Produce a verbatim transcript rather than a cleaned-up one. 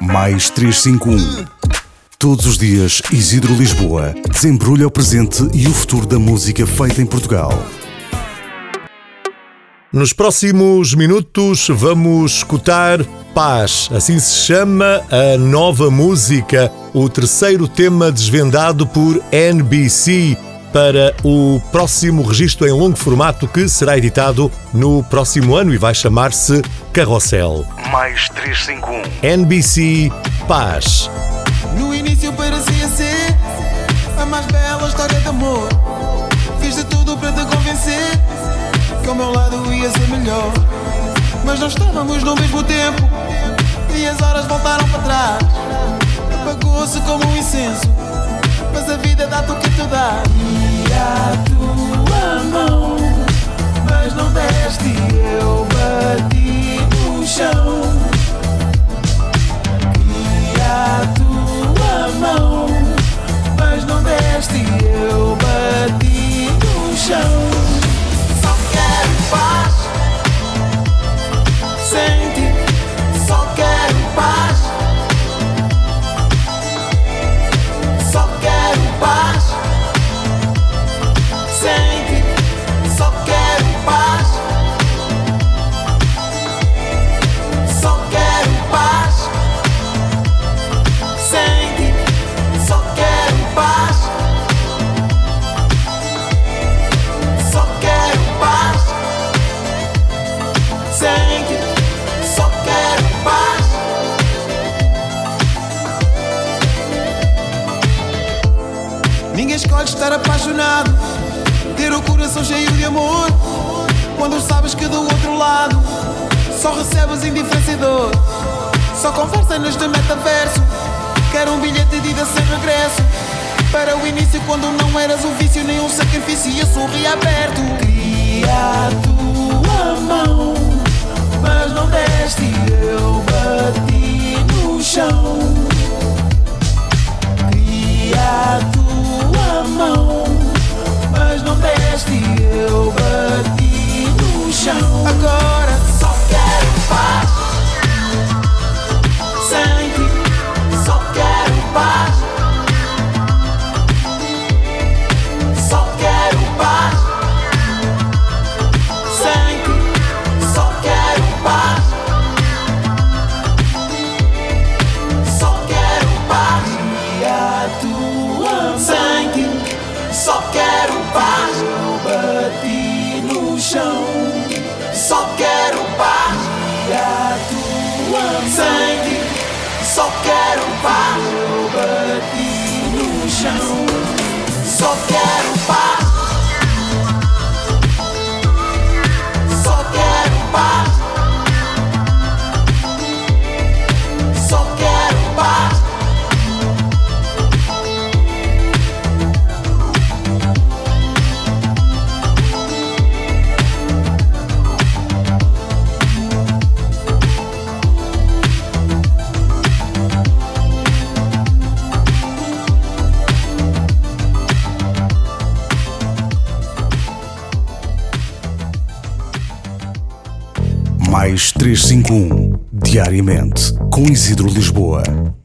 Mais trezentos e cinquenta e um. Todos os dias, Isidro Lisboa desembrulha o presente e o futuro da música feita em Portugal. Nos próximos minutos vamos escutar Paz, assim se chama a nova música, o terceiro tema desvendado por N B C para o próximo registro em longo formato que será editado no próximo ano e vai chamar-se Carrossel. Mais trezentos e cinquenta e um. N B C, Paz. No início parecia ser a mais bela história de amor. Fiz de tudo para te convencer que ao meu lado ia ser melhor. Mas não estávamos no mesmo tempo e as horas voltaram para trás. Apagou-se como um incenso, mas a vida dá-te o que te dá. E a tua mão, mas não deste e eu bati no chão. E a tua mão, mas não deste e eu bati no chão. Só quero paz sem ti, só quero paz. Só quero paz sem ti, só quero paz. Só quero paz sem ti, só quero paz. Só quero paz sem ti, só quero paz. Ninguém escolhe estar apaixonado, ter o coração cheio de amor, quando sabes que do outro lado só recebes indiferença e dor. Só conversa neste metaverso, quero um bilhete de ida sem regresso, para o início quando não eras um vício nem um sacrifício e eu sorri aberto. Queria a tua mão, mas não deste e eu bati no chão. Queria a tua mão, mas não deste e eu bati no chão. Agora só quero paz sem ti, só quero paz. Só quero paz sem ti, só quero paz. Só quero paz. E a tua sem ti, só quero paz. Eu bati no chão. Só quero paz. E a tua sem ti, só quero paz. Eu bati no chão. Só quero paz. Só quero paz. Só quero paz. Mais trezentos e cinquenta e um. Diariamente, com Isidro Lisboa.